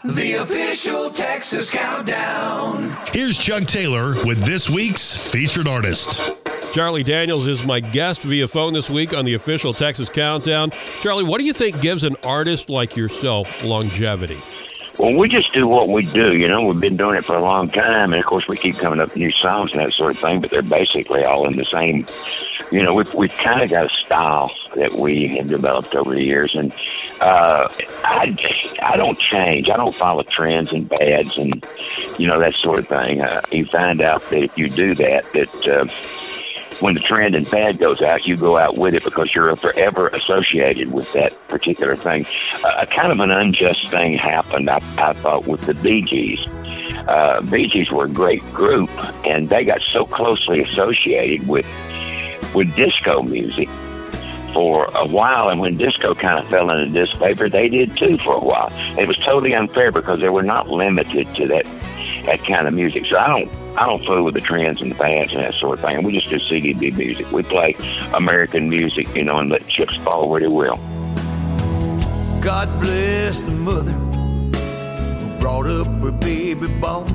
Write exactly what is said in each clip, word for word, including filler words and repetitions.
The official Texas Countdown. Here's Chuck Taylor with this week's featured artist. Charlie Daniels is my guest via phone this week on the official Texas Countdown. Charlie, what do you think gives an artist like yourself longevity? Well, we just do what we do, you know. We've been doing it for a long time, and, of course, we keep coming up with new songs and that sort of thing, but they're basically all in the same, you know, we've, we've kind of got a style that we have developed over the years, and uh, I, I don't change. I don't follow trends and fads and, you know, that sort of thing. Uh, you find out that if you do that, that... Uh, when the trend and fad goes out, you go out with it because you're forever associated with that particular thing. Uh, kind of an unjust thing happened, I, I thought, with the Bee Gees. Uh, Bee Gees were a great group, and they got so closely associated with with disco music for a while, and when disco kind of fell into disfavor, they did too for a while. It was totally unfair because they were not limited to that that kind of music. So I don't I don't fool with the trends and the fads and that sort of thing. We just do C D B music. We play American music, you know, and let chips fall where they will. God bless the mother who brought up her baby boy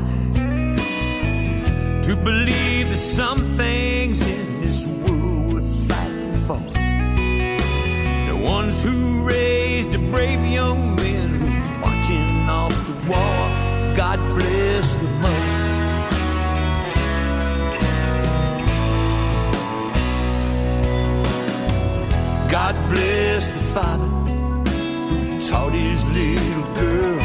to believe that some things in this world worth fighting for. The ones who raised the brave young men who are marching off the war. God bless the mother. God bless the father who taught his little girl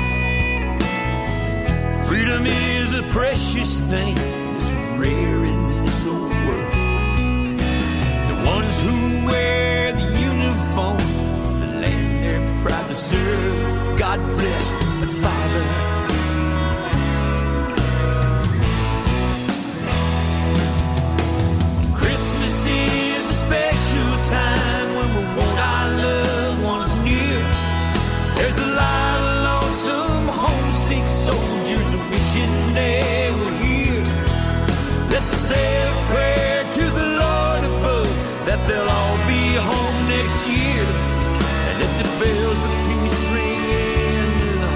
freedom is a precious thing, it's rare in this old world. The ones who wear the uniform, the land they're proud to serve. God bless the father. Time when we want our loved ones near. There's a lot of lonesome homesick soldiers wishing they were here. Let's say a prayer to the Lord above that they'll all be home next year, and let the bells of peace ring in the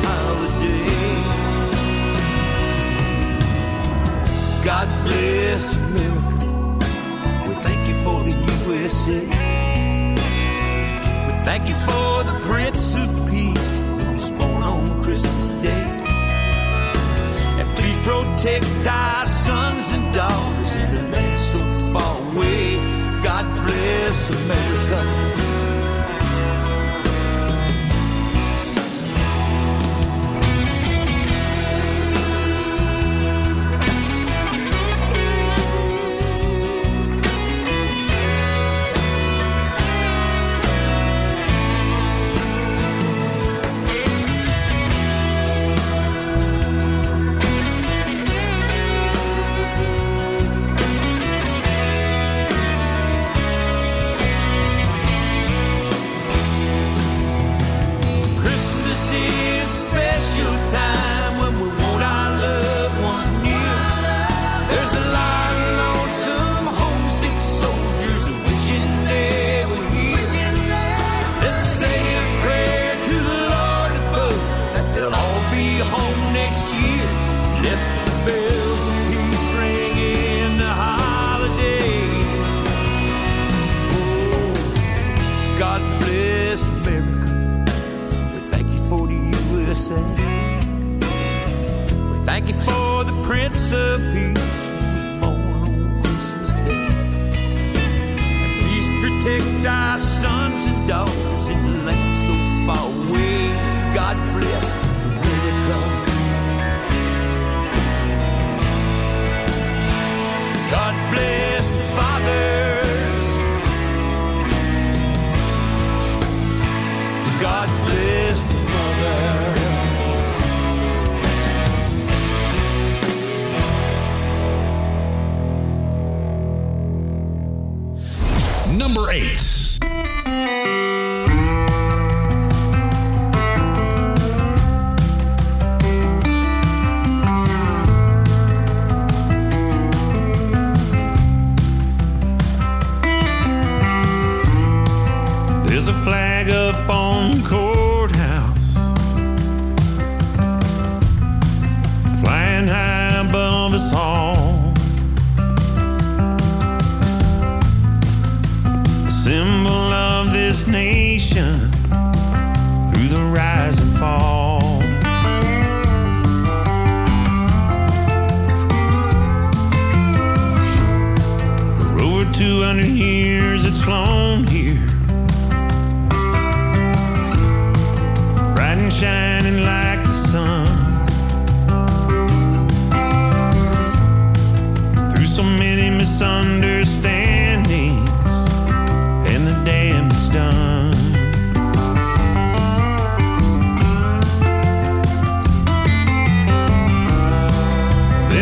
holiday. God bless America. We thank you for the U S A. We thank you for the Prince of Peace who was born on Christmas Day. And please protect our sons and daughters in a land so far away. God bless America.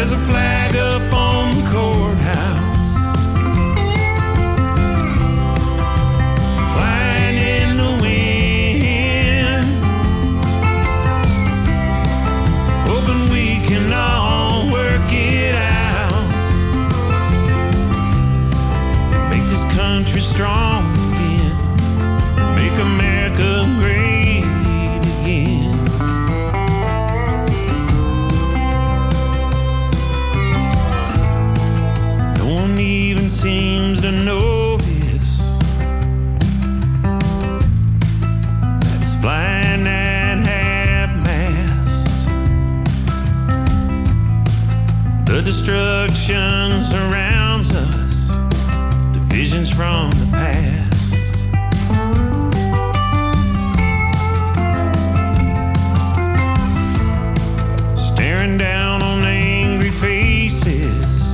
There's a flag up on the courthouse, flying in the wind, hoping we can all work it out, make this country strong again, make America great again. Even seems to notice that it's flying at half-mast. The destruction surrounds us, divisions from the past. Staring down on angry faces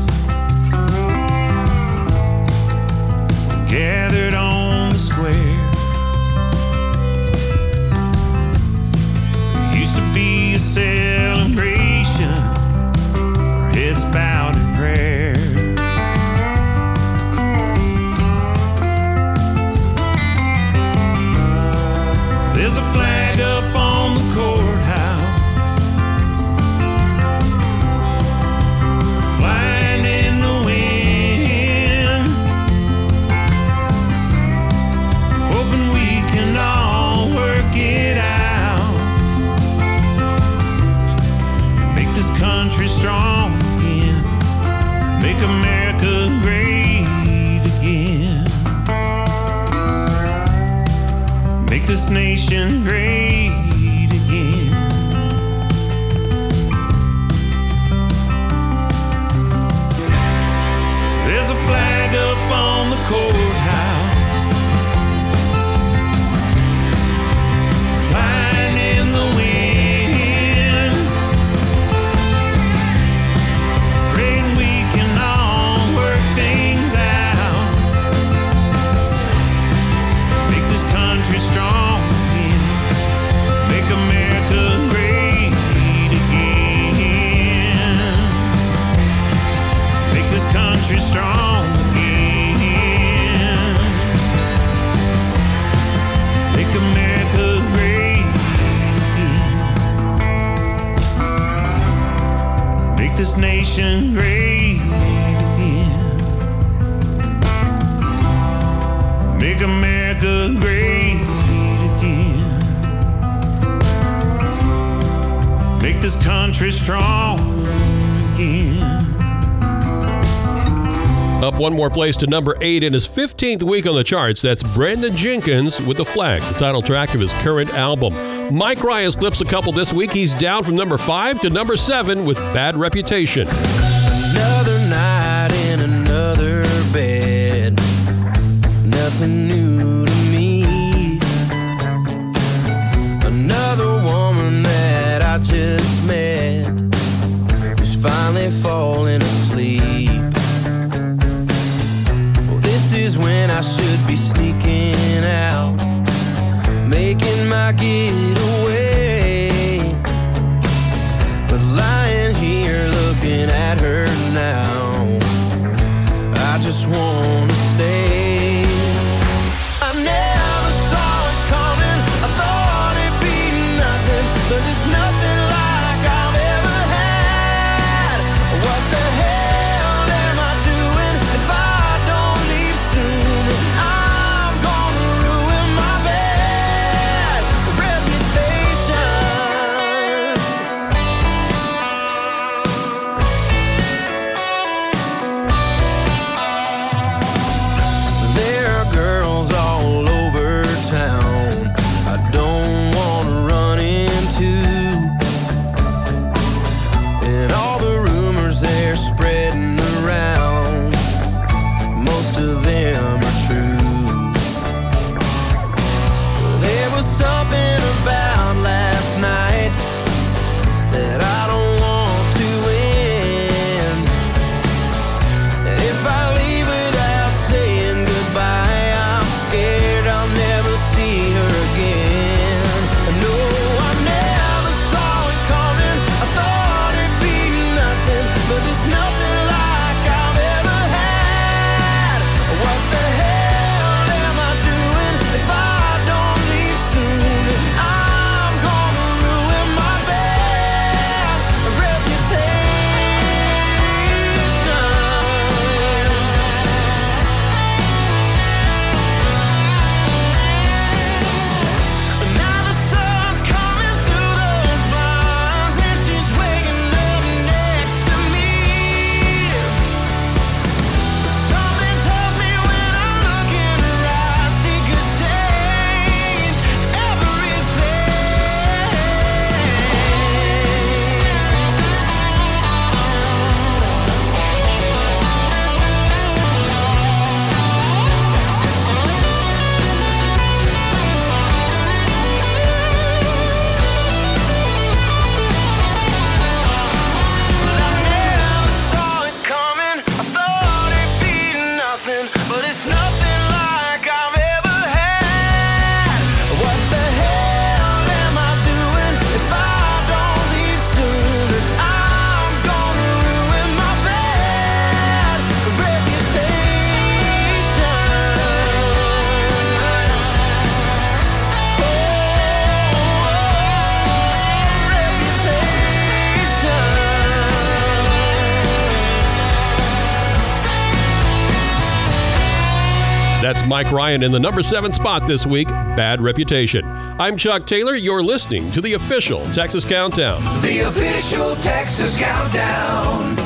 gathered on the square. There used to be a celebration, our heads bowed in prayer. There's a flag up on the courthouse, flying in the wind, hoping we can all work it out, make this country strong again, make America great again, make this nation great again. There's a flag up on the courthouse, flying in the wind, praying we can all work things out, make this country strong again, make America great again, make this country strong again, make America great again, make this nation great again, make America great again, make this country strong again. Up one more place to number eight in his fifteenth week on the charts. That's Brandon Jenkins with The Flag, the title track of his current album. Mike Ryans clips a couple this week. He's down from number five to number seven with Bad Reputation. Another night in another bed, nothing new to me. Another woman that I just met, who's finally falling asleep. Well, this is when I should be sneaking out, making my getaway, but lying here looking at her now, I just wanna stay. That's Mike Ryan in the number seven spot this week, Bad Reputation. I'm Chuck Taylor. You're listening to the official Texas Countdown. The official Texas Countdown.